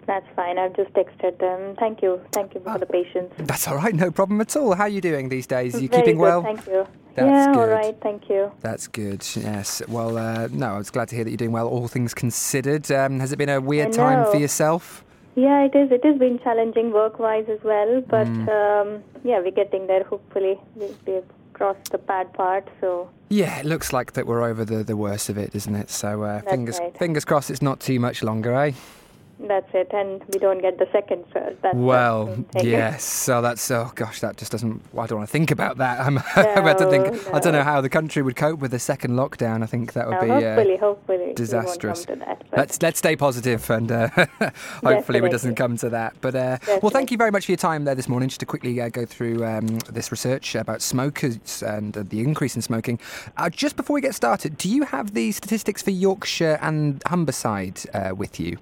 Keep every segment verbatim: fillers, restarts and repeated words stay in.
That's fine. I've just texted them. Thank you. Thank you for Ah, the patience. That's all right, no problem at all. How are you doing these days? Are you Very keeping good, well? thank you. That's yeah, good. all right, thank you. That's good, yes. Well, uh, no, I was glad to hear that you're doing well, all things considered. Um, has it been a weird I time for know. yourself? Yeah, it is. It has been challenging work-wise as well, but Mm. um, yeah, we're getting there. Hopefully, we, we've crossed the bad part. So Yeah, it looks like that we're over the, the worst of it, doesn't it? So uh, That's fingers right. fingers crossed it's not too much longer, eh? that's it, and we don't get the second surge. That's Well, the main thing. yes. So that's oh gosh, that just doesn't. I don't want to think about that. I'm, No, I don't think. I don't know no. how the country would cope with a second lockdown. I think that would Now, be uh, hopefully, hopefully, disastrous. we won't come to that. But Let's let's stay positive and uh, hopefully it doesn't Definitely. come to that. But uh, well, Definitely. thank you very much for your time there this morning. Just to quickly uh, go through um, this research about smokers and uh, the increase in smoking. Uh, just before we get started, do you have the statistics for Yorkshire and Humberside uh, with you?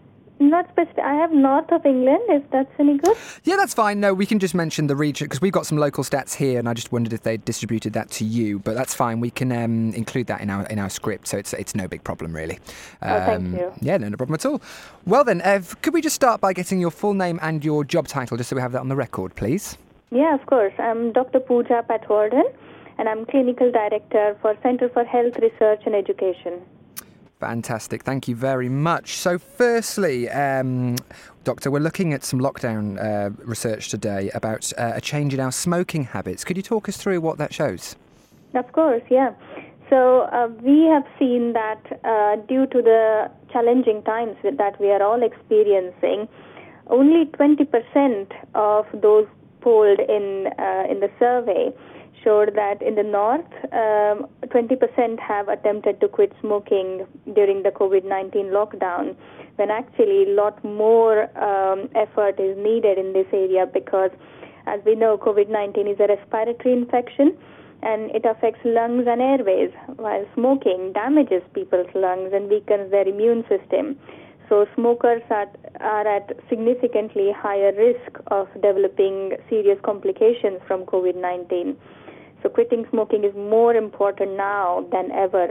Not specific. I have north of England. If that's any good. Yeah, that's fine. No, we can just mention the region because we've got some local stats here, and I just wondered if they distributed that to you. But that's fine. We can um, include that in our in our script, so it's it's no big problem really. Um, Oh, thank you. Yeah, no, no problem at all. Well then, Ev, could we just start by getting your full name and your job title, just so we have that on the record, please? Yeah, of course. I'm Doctor Pooja Patwardhan, and I'm Clinical Director for Centre for Health Research and Education. Fantastic. Thank you very much. So firstly, um, Doctor, we're looking at some lockdown uh, research today about uh, a change in our smoking habits. Could you talk us through what that shows? Of course, yeah. So uh, we have seen that uh, due to the challenging times that we are all experiencing, only twenty percent of those polled in uh, in the survey showed that in the north, um, twenty percent have attempted to quit smoking during the COVID nineteen lockdown, when actually a lot more um, effort is needed in this area because, as we know, COVID nineteen is a respiratory infection and it affects lungs and airways, while smoking damages people's lungs and weakens their immune system. So smokers are, are at significantly higher risk of developing serious complications from COVID nineteen. So quitting smoking is more important now than ever.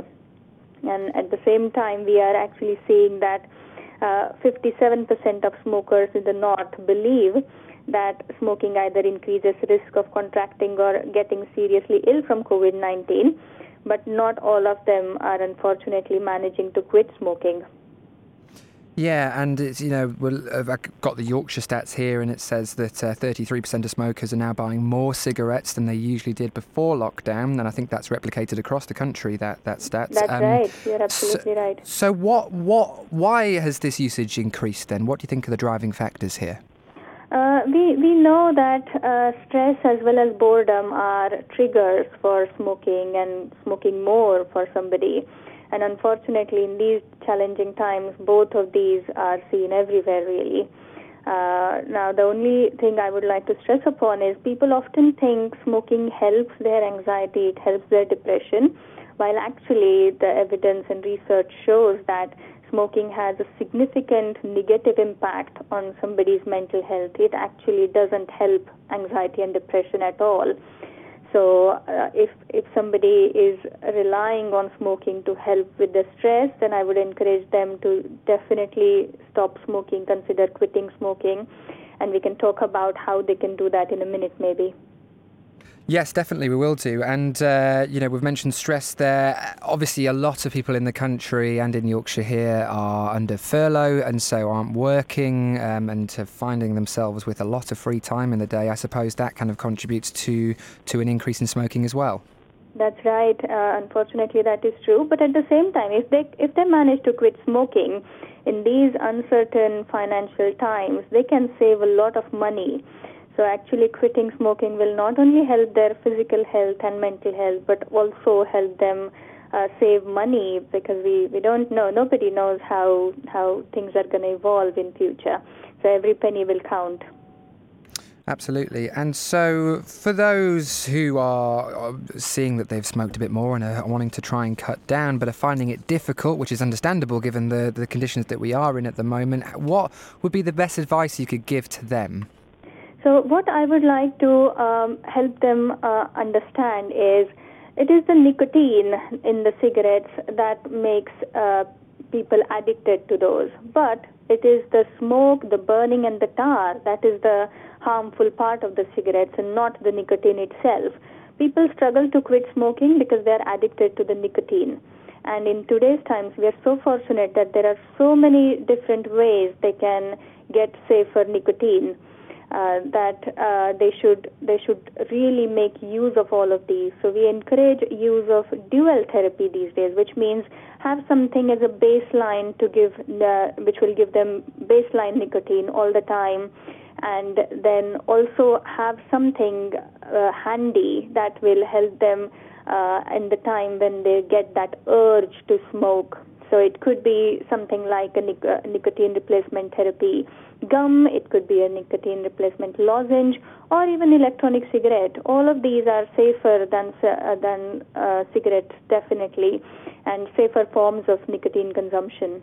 And at the same time, we are actually seeing that uh, fifty-seven percent of smokers in the north believe that smoking either increases risk of contracting or getting seriously ill from COVID nineteen, but not all of them are unfortunately managing to quit smoking. Yeah, and it's, you know, well, I've got the Yorkshire stats here, and it says that uh, thirty-three percent of smokers are now buying more cigarettes than they usually did before lockdown, and I think that's replicated across the country, that, that stat. That's Um, right. You're absolutely so, right. So what, what, why has this usage increased then? What do you think are the driving factors here? Uh, we, we know that uh, stress as well as boredom are triggers for smoking and smoking more for somebody. And unfortunately, in these challenging times, both of these are seen everywhere, really. Uh, now, the only thing I would like to stress upon is people often think smoking helps their anxiety, it helps their depression, while actually the evidence and research shows that smoking has a significant negative impact on somebody's mental health. It actually doesn't help anxiety and depression at all. So uh, if if somebody is relying on smoking to help with the stress, then I would encourage them to definitely stop smoking, consider quitting smoking, and we can talk about how they can do that in a minute maybe. Yes, definitely, we will do. And, uh, you know, we've mentioned stress there. Obviously, a lot of people in the country and in Yorkshire here are under furlough and so aren't working um, and are finding themselves with a lot of free time in the day. I suppose that kind of contributes to, to an increase in smoking as well. That's right. Uh, unfortunately, that is true. But at the same time, if they if they manage to quit smoking in these uncertain financial times, they can save a lot of money. So actually quitting smoking will not only help their physical health and mental health, but also help them uh, save money, because we, we don't know, nobody knows how, how things are going to evolve in future. So every penny will count. Absolutely. And so for those who are seeing that they've smoked a bit more and are wanting to try and cut down but are finding it difficult, which is understandable given the, the conditions that we are in at the moment, what would be the best advice you could give to them? So what I would like to um, help them uh, understand is it is the nicotine in the cigarettes that makes uh, people addicted to those. But it is the smoke, the burning, and the tar that is the harmful part of the cigarettes and not the nicotine itself. People struggle to quit smoking because they are addicted to the nicotine. And in today's times, we are so fortunate that there are so many different ways they can get safer nicotine uh, that uh, they should they should really make use of all of these. So we encourage use of dual therapy these days, which means have something as a baseline to give, uh, which will give them baseline nicotine all the time, and then also have something uh, handy that will help them uh, in the time when they get that urge to smoke. So it could be something like a nic- uh, nicotine replacement therapy gum, it could be a nicotine replacement lozenge, or even electronic cigarette. All of these are safer than uh, than uh, cigarettes, definitely, and safer forms of nicotine consumption.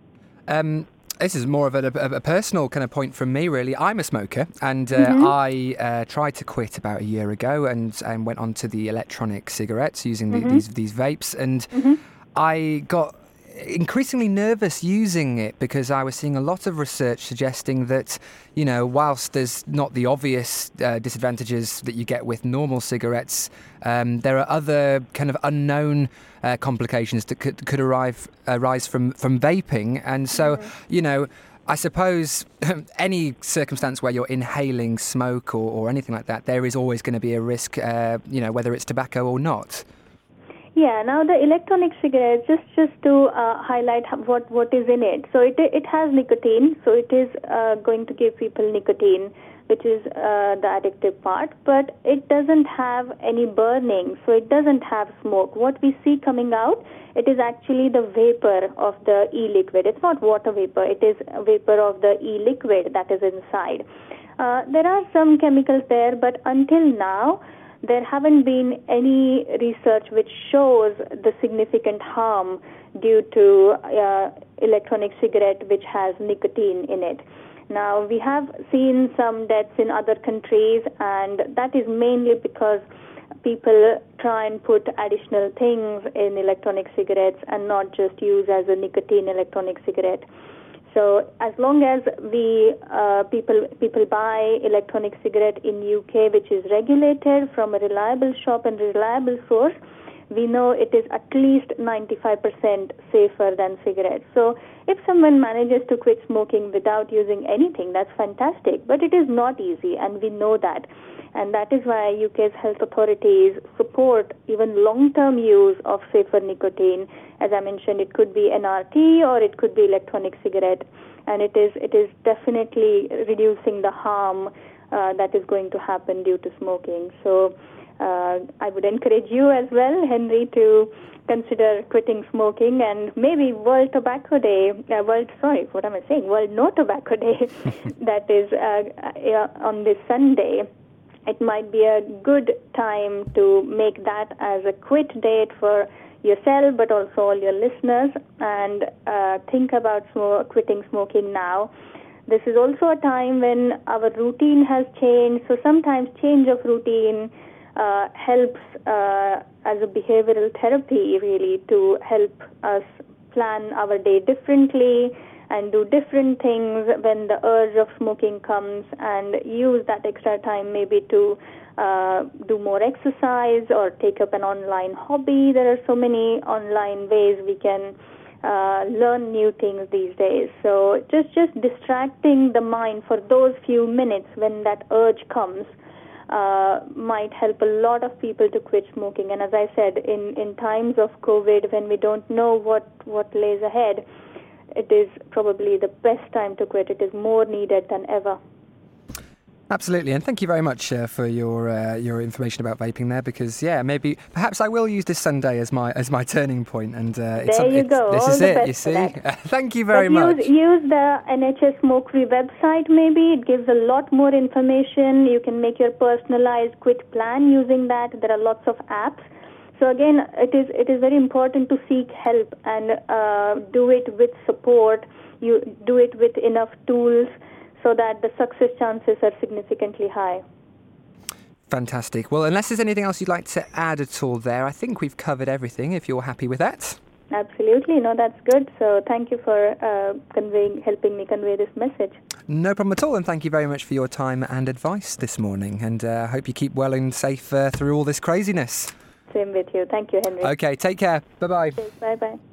Um, this is more of a, a, a personal kind of point from me, really. I'm a smoker, and uh, mm-hmm. I uh, tried to quit about a year ago, and, and went on to the electronic cigarettes using the, mm-hmm. these these vapes, and mm-hmm. I got increasingly nervous using it because I was seeing a lot of research suggesting that, you know, whilst there's not the obvious uh, disadvantages that you get with normal cigarettes, um, there are other kind of unknown uh, complications that could, could arrive, arise from, from vaping. And so, mm-hmm. you know, I suppose any circumstance where you're inhaling smoke or, or anything like that, there is always going to be a risk, uh, you know, whether it's tobacco or not. Yeah, now the electronic cigarettes, just, just to uh, highlight what, what is in it. So it it has nicotine, so it is uh, going to give people nicotine, which is uh, the addictive part, but it doesn't have any burning, so it doesn't have smoke. What we see coming out, it is actually the vapor of the e-liquid. It's not water vapor, it is vapor of the e-liquid that is inside. Uh, there are some chemicals there, but until now, there haven't been any research which shows the significant harm due to uh, electronic cigarette which has nicotine in it. Now, we have seen some deaths in other countries, and that is mainly because people try and put additional things in electronic cigarettes and not just use as a nicotine electronic cigarette. So as long as we uh, people people buy electronic cigarette in U K, which is regulated from a reliable shop and reliable source, we know it is at least ninety-five percent safer than cigarettes. So if someone manages to quit smoking without using anything, that's fantastic. But it is not easy, and we know that. And that is why U K's health authorities support even long-term use of safer nicotine. As I mentioned, it could be N R T or it could be electronic cigarette, and it is it is definitely reducing the harm uh, that is going to happen due to smoking. So uh, I would encourage you as well, Henry, to consider quitting smoking, and maybe World Tobacco Day, uh, World, sorry, what am I saying? World No Tobacco Day, that is uh, uh, on this Sunday. It might be a good time to make that as a quit date for yourself, but also all your listeners, and uh, think about sm- quitting smoking now. This is also a time when our routine has changed, so sometimes change of routine uh, helps uh, as a behavioral therapy, really, to help us plan our day differently and do different things when the urge of smoking comes, and use that extra time maybe to uh, do more exercise or take up an online hobby. There are so many online ways we can uh, learn new things these days. So just, just distracting the mind for those few minutes when that urge comes uh, might help a lot of people to quit smoking. And as I said, in, in times of COVID, when we don't know what, what lays ahead, it is probably the best time to quit. It is more needed than ever. Absolutely, and thank you very much uh, for your uh, your information about vaping there. Because yeah, maybe perhaps I will use this Sunday as my as my turning point. And uh, it's, there you it's, go. This All is the it. best You see. that. Thank you very but much. Use, use the N H S Smoke Free website. Maybe it gives a lot more information. You can make your personalized quit plan using that. There are lots of apps. So again, it is it is very important to seek help and uh, do it with support. You do it with enough tools so that the success chances are significantly high. Fantastic. Well, unless there's anything else you'd like to add at all there, I think we've covered everything, if you're happy with that. Absolutely. No, that's good. So thank you for uh, conveying, helping me convey this message. No problem at all, and thank you very much for your time and advice this morning, and I uh, hope you keep well and safe uh, through all this craziness. Same with you. Thank you, Henry. Okay, take care. Bye-bye. Bye-bye.